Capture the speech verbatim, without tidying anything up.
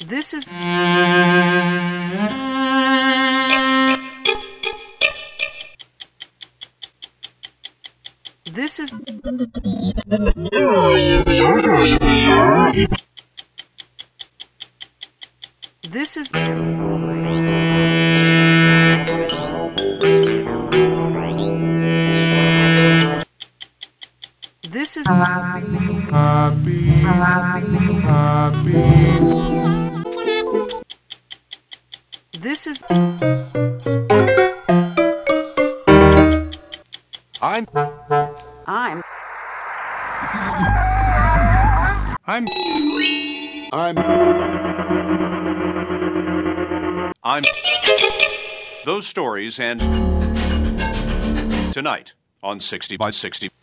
This is This is This is This is happy, happy, happy. This is I'm I'm I'm I'm I'm those stories and tonight on sixty by sixty.